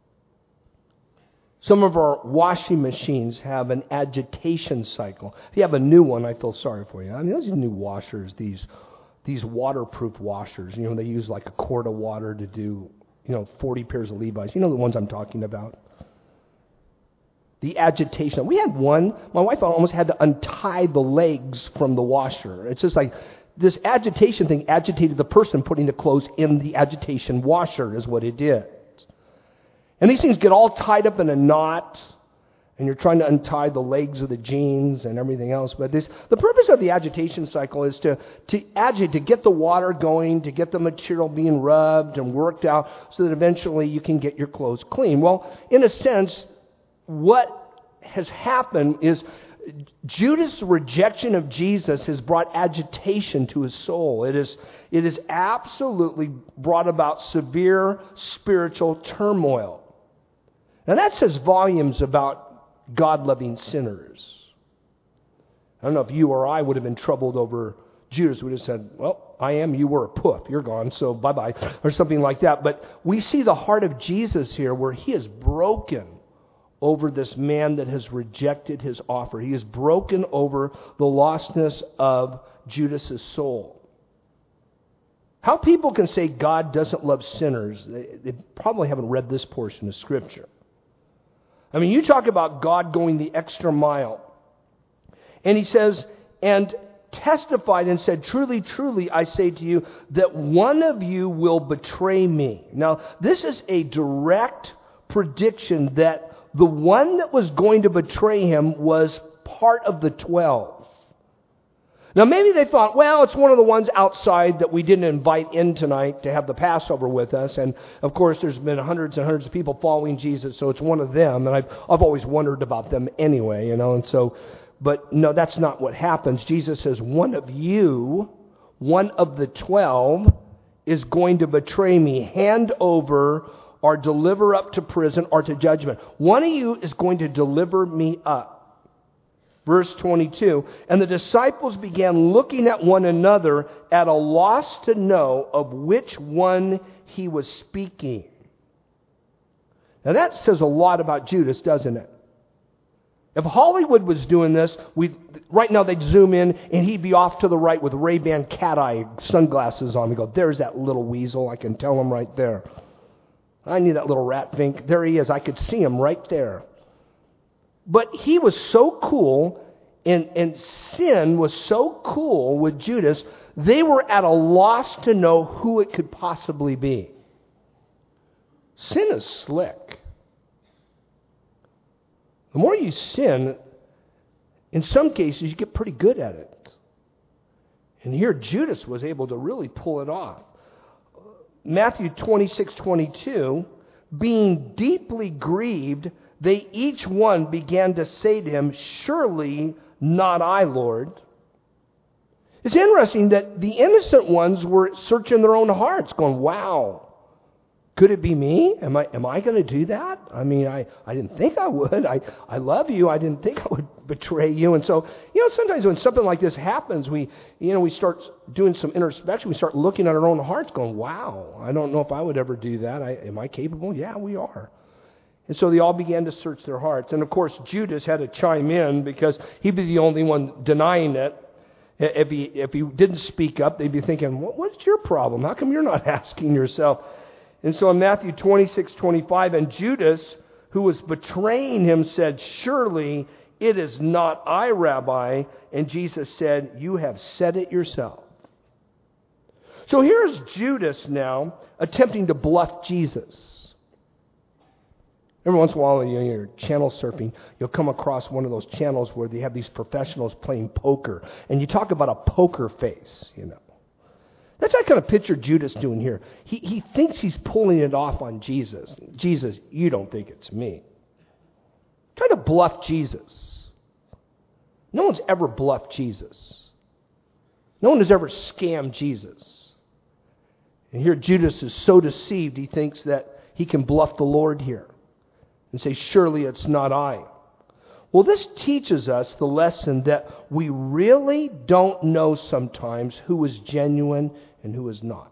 Some of our washing machines have an agitation cycle. If you have a new one, I feel sorry for you. I mean, those are new washers, these these waterproof washers. You know, they use like a quart of water to do, you know, forty pairs of Levi's. You know the ones I'm talking about. The agitation. We had one, my wife almost had to untie the legs from the washer. It's just like this agitation thing agitated the person putting the clothes in the agitation washer is what it did. And these things get all tied up in a knot, and you're trying to untie the legs of the jeans and everything else. But this, the purpose of the agitation cycle is to, to agitate, to get the water going, to get the material being rubbed and worked out so that eventually you can get your clothes clean. Well, in a sense, what has happened is Judas' rejection of Jesus has brought agitation to his soul. It is, it has absolutely brought about severe spiritual turmoil. Now that says volumes about God-loving sinners. I don't know if you or I would have been troubled over Judas. We would have said, well, I am, you were, poof, you're gone, so bye-bye, or something like that. But we see the heart of Jesus here where He is broken over this man that has rejected His offer. He is broken over the lostness of Judas' soul. How people can say God doesn't love sinners, they, they probably haven't read this portion of Scripture. I mean, you talk about God going the extra mile. And He says, and testified and said, truly, truly, I say to you, that one of you will betray me. Now, this is a direct prediction that the one that was going to betray him was part of the twelve. Now, maybe they thought, well, it's one of the ones outside that we didn't invite in tonight to have the Passover with us. And, of course, there's been hundreds and hundreds of people following Jesus, so it's one of them. And I've, I've always wondered about them anyway, you know. And so, but no, that's not what happens. Jesus says, one of you, one of the twelve, is going to betray me, hand over, or deliver up to prison or to judgment. One of you is going to deliver me up. Verse twenty-two, and the disciples began looking at one another at a loss to know of which one he was speaking. Now that says a lot about Judas, doesn't it? If Hollywood was doing this, we right now they'd zoom in and he'd be off to the right with Ray-Ban cat-eye sunglasses on. We go, there's that little weasel. I can tell him right there. I need that little rat fink. There he is. I could see him right there. But he was so cool, and, and sin was so cool with Judas, they were at a loss to know who it could possibly be. Sin is slick. The more you sin, in some cases you get pretty good at it. And here Judas was able to really pull it off. Matthew twenty-six twenty-two, being deeply grieved, they each one began to say to him, surely not I, Lord. It's interesting that the innocent ones were searching their own hearts, going, wow, could it be me? Am I am I going to do that? I mean, I, I didn't think I would. I, I love you. I didn't think I would betray you. And so, you know, sometimes when something like this happens, we, you know, we start doing some introspection. We start looking at our own hearts, going, wow, I don't know if I would ever do that. I, am I capable? Yeah, we are. And so they all began to search their hearts. And of course, Judas had to chime in because he'd be the only one denying it. If he, if he didn't speak up, they'd be thinking, what, what's your problem? How come you're not asking yourself? And so in Matthew twenty-six twenty-five, and Judas, who was betraying him, said, surely it is not I, Rabbi. And Jesus said, you have said it yourself. So here's Judas now attempting to bluff Jesus. Every once in a while, you know, you're channel surfing, you'll come across one of those channels where they have these professionals playing poker. And you talk about a poker face, you know. That's what I kind of picture Judas doing here. He, he thinks he's pulling it off on Jesus. Jesus, you don't think it's me. Trying to bluff Jesus. No one's ever bluffed Jesus. No one has ever scammed Jesus. And here Judas is so deceived, he thinks that he can bluff the Lord here and say, surely it's not I. Well, this teaches us the lesson that we really don't know sometimes who is genuine and who is not.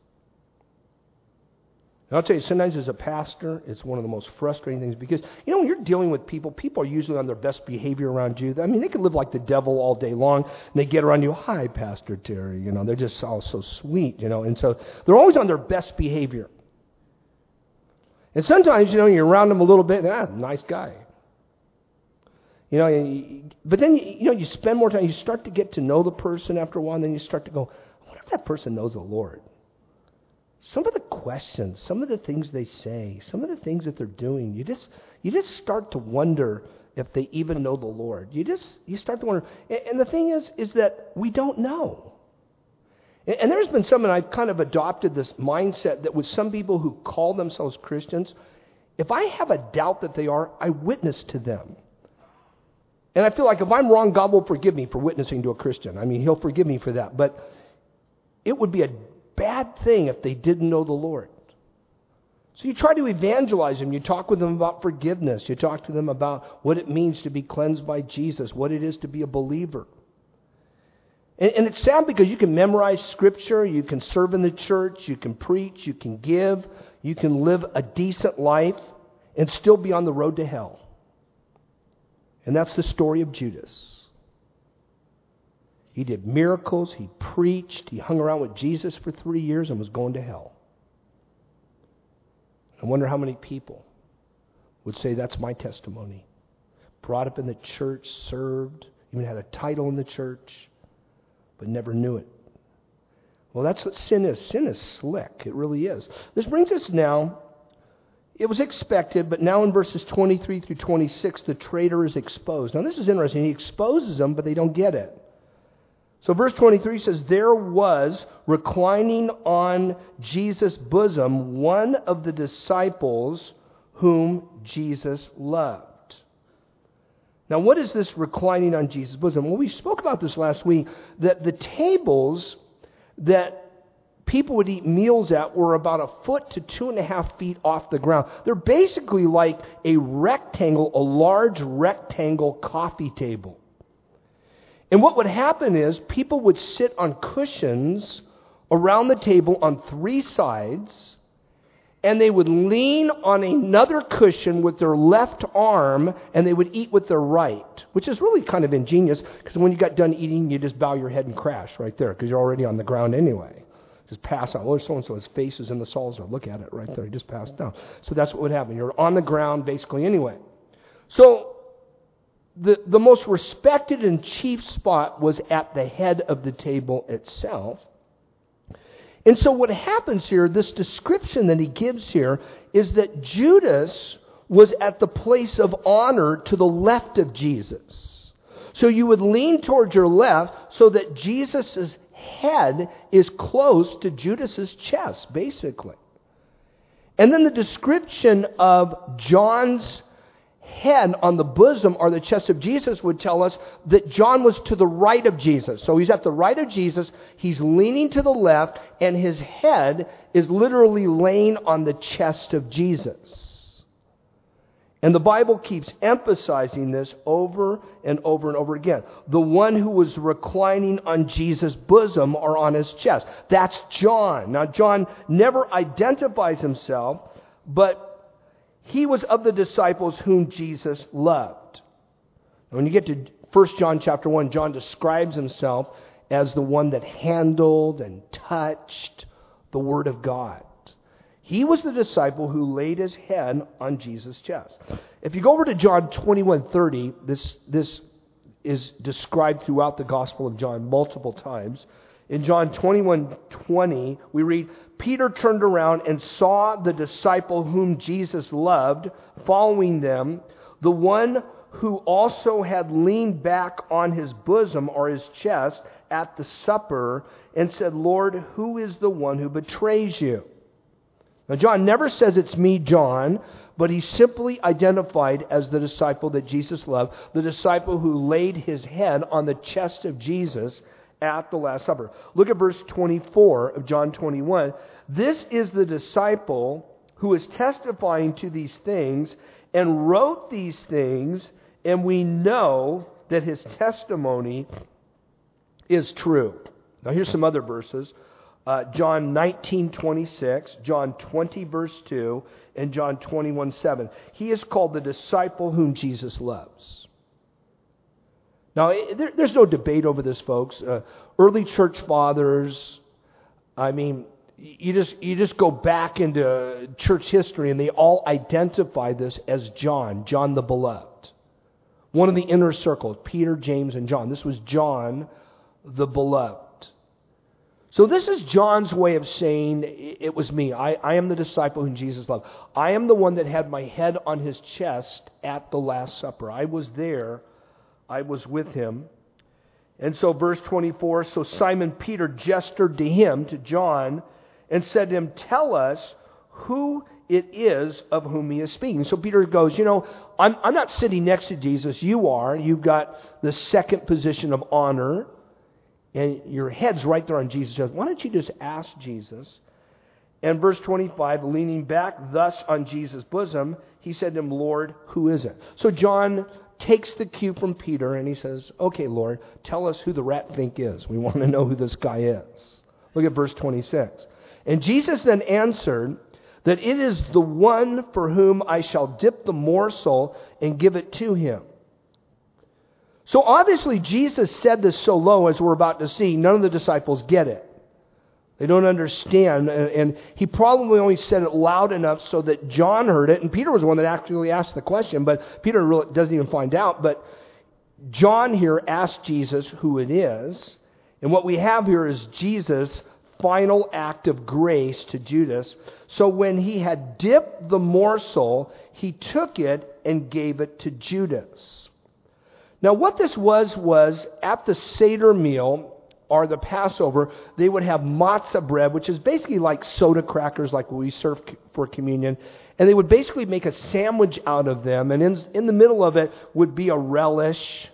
And I'll tell you, sometimes as a pastor, it's one of the most frustrating things because, you know, when you're dealing with people, people are usually on their best behavior around you. I mean, they can live like the devil all day long, and they get around you, hi, Pastor Terry, you know, they're just all so sweet, you know, and so they're always on their best behavior. And sometimes, you know, you're around them a little bit, ah, nice guy. You know, but then, you know, you spend more time, you start to get to know the person after a while, and then you start to go, I wonder if that person knows the Lord. Some of the questions, some of the things they say, some of the things that they're doing, you just you just start to wonder if they even know the Lord. You just, you start to wonder. And the thing is, is that we don't know. And there's been some, and I've kind of adopted this mindset that with some people who call themselves Christians, if I have a doubt that they are, I witness to them. And I feel like if I'm wrong, God will forgive me for witnessing to a Christian. I mean, He'll forgive me for that. But it would be a bad thing if they didn't know the Lord. So you try to evangelize them. You talk with them about forgiveness. You talk to them about what it means to be cleansed by Jesus, what it is to be a believer. And, and it's sad because you can memorize Scripture, you can serve in the church, you can preach, you can give, you can live a decent life and still be on the road to hell. And that's the story of Judas. He did miracles, he preached, he hung around with Jesus for three years and was going to hell. I wonder how many people would say that's my testimony. Brought up in the church, served, even had a title in the church, but never knew it. Well, that's what sin is. Sin is slick. It really is. This brings us now, it was expected, but now in verses twenty-three through twenty-six, the traitor is exposed. Now this is interesting. He exposes them, but they don't get it. So verse twenty-three says, there was reclining on Jesus' bosom one of the disciples whom Jesus loved. Now what is this reclining on Jesus' bosom? Well, we spoke about this last week, that the tables that people would eat meals at were about a foot to two and a half feet off the ground. They're basically like a rectangle, a large rectangle coffee table. And what would happen is people would sit on cushions around the table on three sides, and they would lean on another cushion with their left arm, and they would eat with their right, which is really kind of ingenious, because when you got done eating, you just bow your head and crash right there, because you're already on the ground anyway. Just pass out. Oh, so-and-so, his face is in the salsa. Look at it right there. He just passed down. So that's what would happen. You're on the ground basically anyway. So the, the most respected and chief spot was at the head of the table itself. And so what happens here, this description that he gives here, is that Judas was at the place of honor to the left of Jesus. So you would lean towards your left so that Jesus' head is close to Judas's chest, basically. And then the description of John's head on the bosom or the chest of Jesus would tell us that John was to the right of Jesus. So he's at the right of Jesus, he's leaning to the left, and his head is literally laying on the chest of Jesus. And the Bible keeps emphasizing this over and over and over again. The one who was reclining on Jesus' bosom or on his chest. That's John. Now, John never identifies himself, but he was of the disciples whom Jesus loved. When you get to First John chapter one, John describes himself as the one that handled and touched the Word of God. He was the disciple who laid his head on Jesus' chest. If you go over to John twenty-one thirty, this, this is described throughout the Gospel of John multiple times. In John twenty-one twenty, we read, Peter turned around and saw the disciple whom Jesus loved following them, the one who also had leaned back on his bosom or his chest at the supper, and said, Lord, who is the one who betrays you? Now, John never says it's me, John, but he's simply identified as the disciple that Jesus loved, the disciple who laid his head on the chest of Jesus at the Last Supper. Look at verse twenty-four of John twenty-one. This is the disciple who is testifying to these things and wrote these things, and we know that his testimony is true. Now, here's some other verses. Uh, John nineteen twenty-six, John twenty verse two, and John twenty-one seven. He is called the disciple whom Jesus loves. Now, it, there, there's no debate over this, folks. Uh, early church fathers, I mean, you just you just go back into church history, and they all identify this as John, John the Beloved. One of the inner circle, Peter, James, and John. This was John the Beloved. So this is John's way of saying, it was me. I, I am the disciple whom Jesus loved. I am the one that had my head on his chest at the Last Supper. I was there. I was with him. And so verse twenty-four, so Simon Peter gestured to him, to John, and said to him, tell us who it is of whom he is speaking. So Peter goes, you know, I'm, I'm not sitting next to Jesus. You are. You've got the second position of honor. And your head's right there on Jesus' chest. Why don't you just ask Jesus? And verse twenty-five, leaning back thus on Jesus' bosom, he said to him, Lord, who is it? So John takes the cue from Peter and he says, okay, Lord, tell us who the rat fink is. We want to know who this guy is. Look at verse twenty-six. And Jesus then answered that it is the one for whom I shall dip the morsel and give it to him. So obviously Jesus said this so low, as we're about to see, none of the disciples get it. They don't understand, and he probably only said it loud enough so that John heard it, and Peter was the one that actually asked the question, but Peter really doesn't even find out. But John here asked Jesus who it is, And what we have here is Jesus' final act of grace to Judas. So when he had dipped the morsel, he took it and gave it to Judas. Now what this was, was at the Seder meal, or the Passover, they would have matzah bread, which is basically like soda crackers like we serve for communion. And they would basically make a sandwich out of them. And in, in the middle of it would be a relish.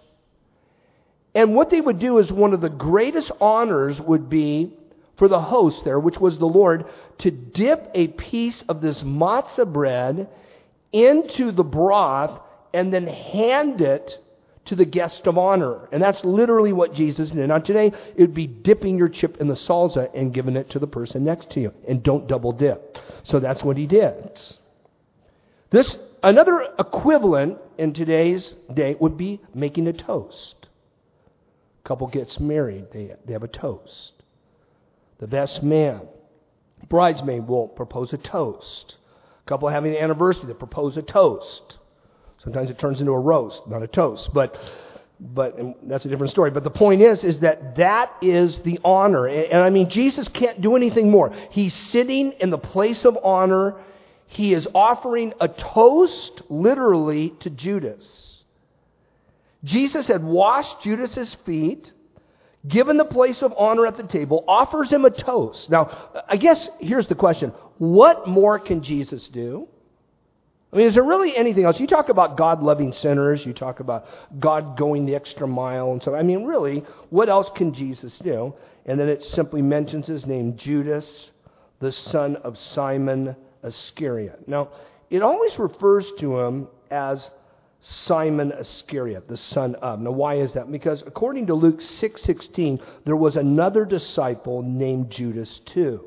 And what they would do is one of the greatest honors would be for the host there, which was the Lord, to dip a piece of this matzah bread into the broth and then hand it to the guest of honor. And that's literally what Jesus did. Now today, it would be dipping your chip in the salsa and giving it to the person next to you. And don't double dip. So that's what he did. This, another equivalent in today's day would be making a toast. Couple gets married, they, they have a toast. The best man, bridesmaid will propose a toast. Couple having an anniversary, they propose a toast. Sometimes it turns into a roast, not a toast, but but and that's a different story. But the point is, is that that is the honor. And, and I mean, Jesus can't do anything more. He's sitting in the place of honor. He is offering a toast, literally, to Judas. Jesus had washed Judas's feet, given the place of honor at the table, offers him a toast. Now, I guess here's the question. What more can Jesus do? I mean, is there really anything else? You talk about God loving sinners. You talk about God going the extra mile and so. I mean, really, what else can Jesus do? And then it simply mentions his name, Judas, the son of Simon Iscariot. Now, it always refers to him as Simon Iscariot, the son of. Now, why is that? Because according to Luke six sixteen, there was another disciple named Judas too.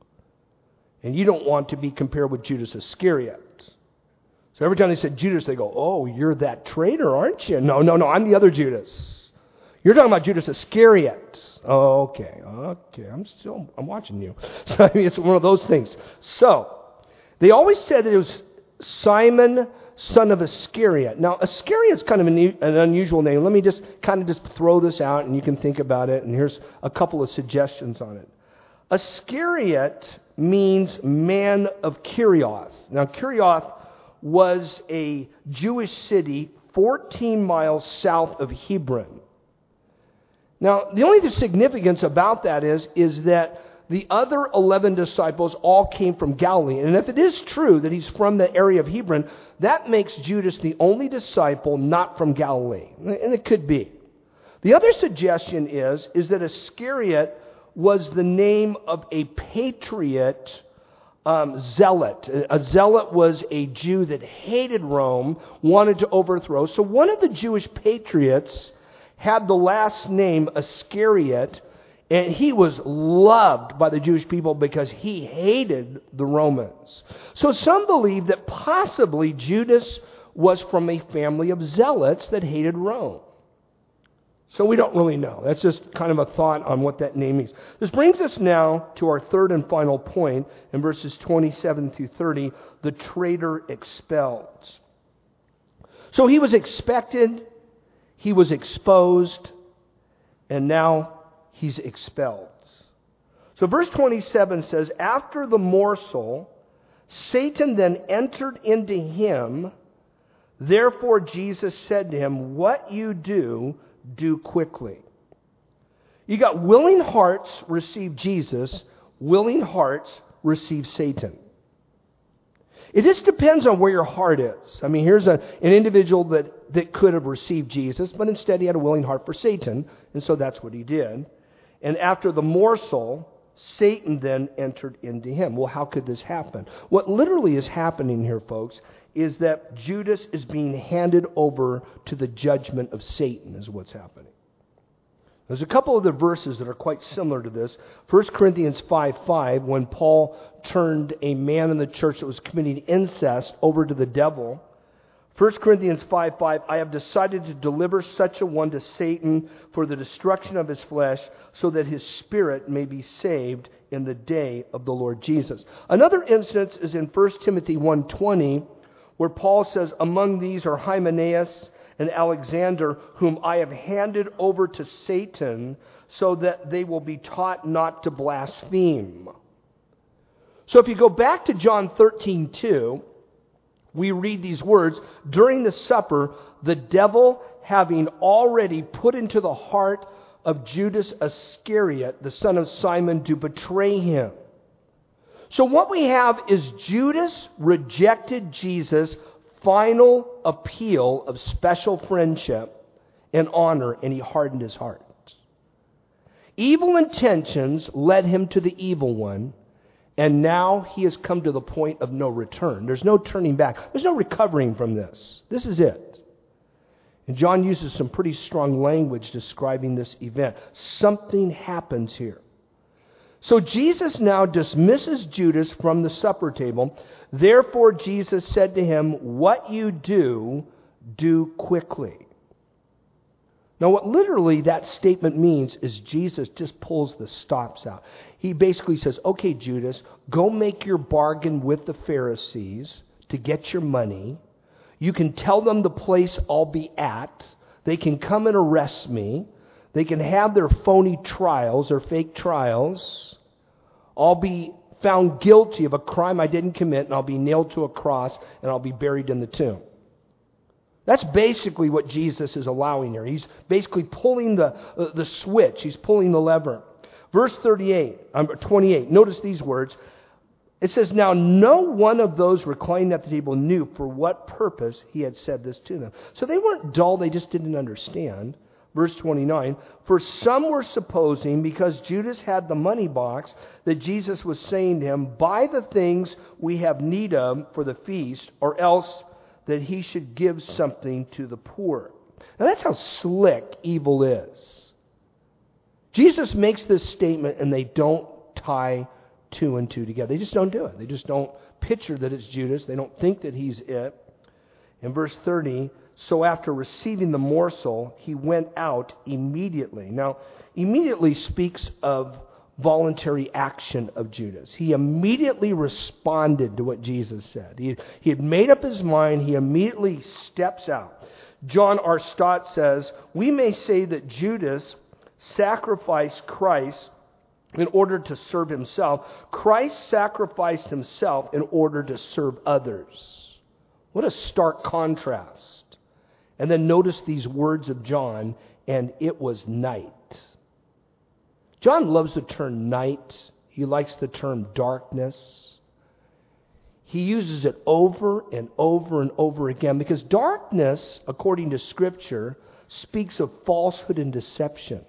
And you don't want to be compared with Judas Iscariot. So every time they said Judas, they go, oh, you're that traitor, aren't you? No, no, no, I'm the other Judas. You're talking about Judas Iscariot. Oh, okay, okay, I'm still, I'm watching you. So I mean, it's one of those things. So, they always said that it was Simon, son of Iscariot. Now, Iscariot's kind of an, an unusual name. Let me just kind of just throw this out and you can think about it. And here's a couple of suggestions on it. Iscariot means man of Kerioth. Now, Kerioth was a Jewish city fourteen miles south of Hebron. Now, the only significance about that is, is that the other eleven disciples all came from Galilee. And if it is true that he's from the area of Hebron, that makes Judas the only disciple not from Galilee. And it could be. The other suggestion is, is that Iscariot was the name of a patriot um, zealot. A zealot was a Jew that hated Rome, wanted to overthrow. So one of the Jewish patriots had the last name Iscariot, and he was loved by the Jewish people because he hated the Romans. So some believe that possibly Judas was from a family of zealots that hated Rome. So we don't really know. That's just kind of a thought on what that name means. This brings us now to our third and final point in verses twenty-seven through thirty, the traitor expelled. So he was expected, he was exposed, and now he's expelled. So verse twenty-seven says, after the morsel, Satan then entered into him. Therefore Jesus said to him, what you do, do quickly. You got willing hearts receive Jesus, willing hearts receive Satan. It just depends on where your heart is. I mean, here's a, an individual that, that could have received Jesus, but instead he had a willing heart for Satan, and so that's what he did. And after the morsel, Satan then entered into him. Well, how could this happen? What literally is happening here, folks, is that Judas is being handed over to the judgment of Satan, is what's happening. There's a couple of the verses that are quite similar to this. First Corinthians five five, when Paul turned a man in the church that was committing incest over to the devil. First Corinthians five five, I have decided to deliver such a one to Satan for the destruction of his flesh, so that his spirit may be saved in the day of the Lord Jesus. Another instance is in First Timothy one twenty, where Paul says, among these are Hymenaeus and Alexander, whom I have handed over to Satan, so that they will be taught not to blaspheme. So if you go back to John thirteen two, we read these words, during the supper, the devil having already put into the heart of Judas Iscariot, the son of Simon, to betray him. So what we have is Judas rejected Jesus' final appeal of special friendship and honor, and he hardened his heart. Evil intentions led him to the evil one, and now he has come to the point of no return. There's no turning back. There's no recovering from this. This is it. And John uses some pretty strong language describing this event. Something happens here. So Jesus now dismisses Judas from the supper table. Therefore Jesus said to him, what you do, do quickly. Now what literally that statement means is Jesus just pulls the stops out. He basically says, okay, Judas, go make your bargain with the Pharisees to get your money. You can tell them the place I'll be at. They can come and arrest me. They can have their phony trials or fake trials. I'll be found guilty of a crime I didn't commit, and I'll be nailed to a cross, and I'll be buried in the tomb. That's basically what Jesus is allowing here. He's basically pulling the, uh, the switch. He's pulling the lever. Verse thirty-eight, um, twenty-eight, notice these words. It says, now no one of those reclining at the table knew for what purpose he had said this to them. So they weren't dull, they just didn't understand. Verse twenty-nine, for some were supposing, because Judas had the money box, that Jesus was saying to him, buy the things we have need of for the feast, or else that he should give something to the poor. Now that's how slick evil is. Jesus makes this statement and they don't tie two and two together. They just don't do it. They just don't picture that it's Judas. They don't think that he's it. In verse thirty, so after receiving the morsel, he went out immediately. Now, immediately speaks of voluntary action of Judas. He immediately responded to what Jesus said. He, he had made up his mind. He immediately steps out. John R. Stott says, we may say that Judas sacrificed Christ in order to serve himself. Christ sacrificed himself in order to serve others. What a stark contrast. And then notice these words of John, and it was night. John loves the term night. He likes the term darkness. He uses it over and over and over again because darkness, according to Scripture, speaks of falsehood and deception.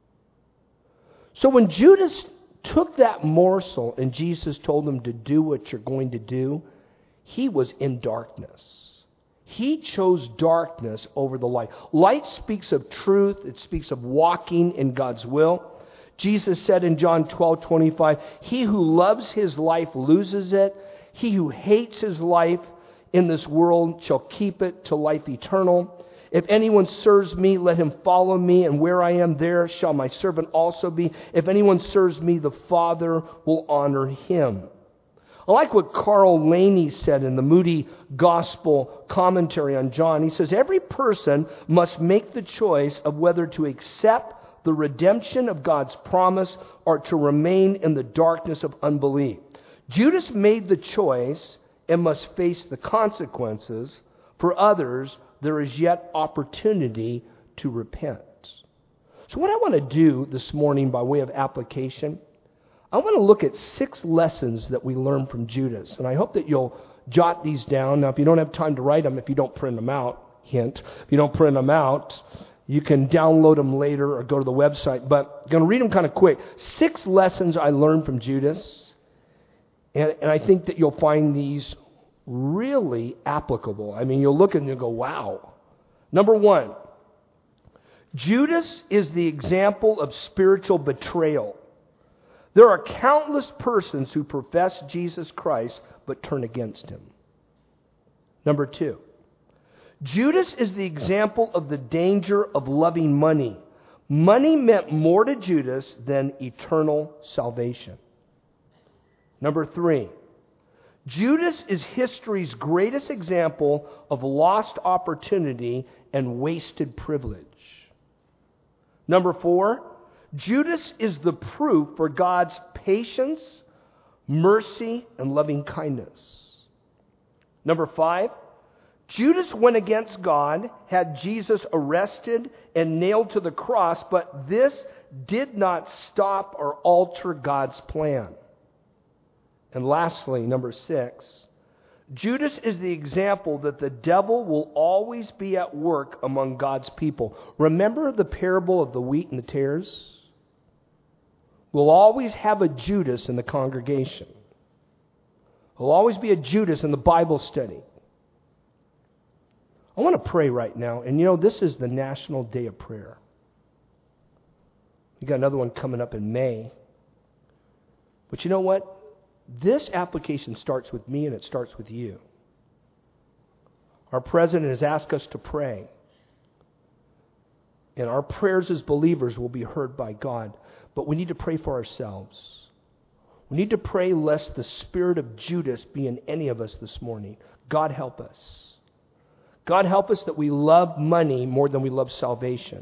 So when Judas took that morsel and Jesus told him to do what you're going to do, he was in darkness. He chose darkness over the light. Light speaks of truth. It speaks of walking in God's will. Jesus said in John twelve twenty-five, he who loves his life loses it. He who hates his life in this world shall keep it to life eternal. If anyone serves me, let him follow me, and where I am, there shall my servant also be. If anyone serves me, the Father will honor him. I like what Carl Laney said in the Moody Gospel commentary on John. He says, every person must make the choice of whether to accept the redemption of God's promise or to remain in the darkness of unbelief. Judas made the choice and must face the consequences. For others, there is yet opportunity to repent. So what I want to do this morning by way of application, I want to look at six lessons that we learn from Judas. And I hope that you'll jot these down. Now, if you don't have time to write them, if you don't print them out, hint, if you don't print them out, you can download them later or go to the website. But I'm going to read them kind of quick. Six lessons I learned from Judas. And, and I think that you'll find these really applicable. I mean, you'll look and you'll go, wow. Number one, Judas is the example of spiritual betrayal. There are countless persons who profess Jesus Christ but turn against him. Number two, Judas is the example of the danger of loving money. Money meant more to Judas than eternal salvation. Number three, Judas is history's greatest example of lost opportunity and wasted privilege. Number four, Judas is the proof for God's patience, mercy, and loving kindness. Number five, Judas went against God, had Jesus arrested and nailed to the cross, but this did not stop or alter God's plan. And lastly, number six, Judas is the example that the devil will always be at work among God's people. Remember the parable of the wheat and the tares? We'll always have a Judas in the congregation. There'll always be a Judas in the Bible study. I want to pray right now. And you know, this is the National Day of Prayer. We got another one coming up in May. But you know what? This application starts with me and it starts with you. Our president has asked us to pray. And our prayers as believers will be heard by God. But we need to pray for ourselves. We need to pray lest the spirit of Judas be in any of us this morning. God help us. God help us that we love money more than we love salvation.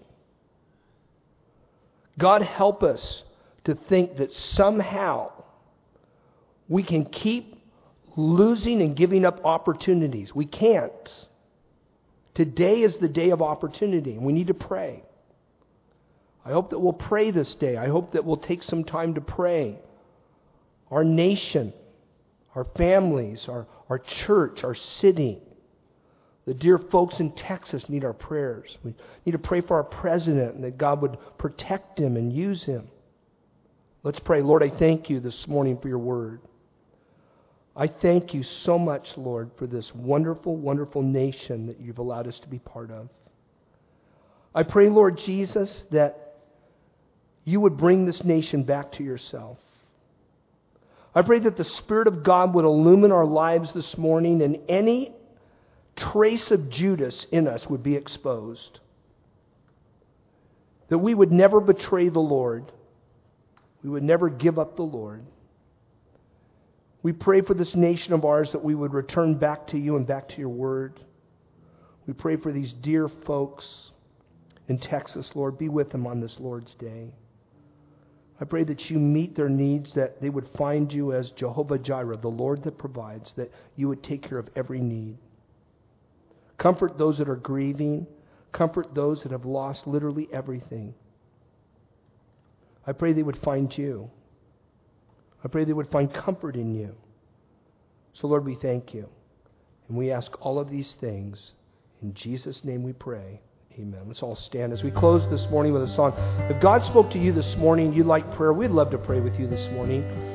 God help us to think that somehow we can keep losing and giving up opportunities. We can't. Today is the day of opportunity. We need to pray. I hope that we'll pray this day. I hope that we'll take some time to pray. Our nation, our families, our, our church, our city. The dear folks in Texas need our prayers. We need to pray for our president and that God would protect him and use him. Let's pray. Lord, I thank you this morning for your word. I thank you so much, Lord, for this wonderful, wonderful nation that you've allowed us to be part of. I pray, Lord Jesus, that you would bring this nation back to yourself. I pray that the Spirit of God would illumine our lives this morning and any trace of Judas in us would be exposed. That we would never betray the Lord. We would never give up the Lord. We pray for this nation of ours that we would return back to you and back to your word. We pray for these dear folks in Texas, Lord. Be with them on this Lord's Day. I pray that you meet their needs, that they would find you as Jehovah Jireh, the Lord that provides, that you would take care of every need. Comfort those that are grieving. Comfort those that have lost literally everything. I pray they would find you. I pray they would find comfort in you. So Lord, we thank you. And we ask all of these things. In Jesus' name we pray. Amen. Let's all stand as we close this morning with a song. If God spoke to you this morning, you'd like prayer, we'd love to pray with you this morning.